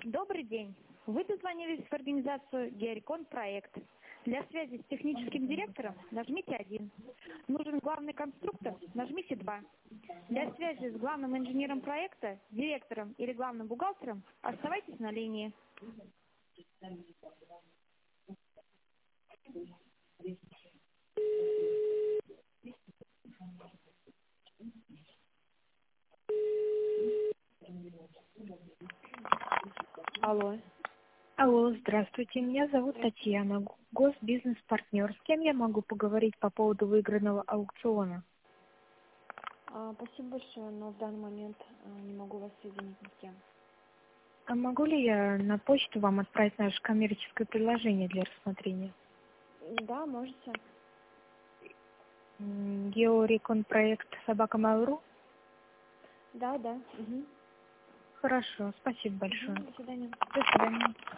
Добрый день. Вы дозвонились в организацию Георикон Проект. Для связи с техническим директором нажмите 1. Нужен главный конструктор, нажмите 2. Для связи с главным инженером проекта, директором или главным бухгалтером оставайтесь на линии. Алло. Алло, здравствуйте. Меня зовут Татьяна, госбизнес-партнер. С кем я могу поговорить по поводу выигранного аукциона? Спасибо большое, но в данный момент не могу вас соединить ни с кем. А могу ли я на почту вам отправить наше коммерческое предложение для рассмотрения? Да, можете. Геориконпроект @mail.ru? Да. Угу. Хорошо, спасибо большое. До свидания. До свидания.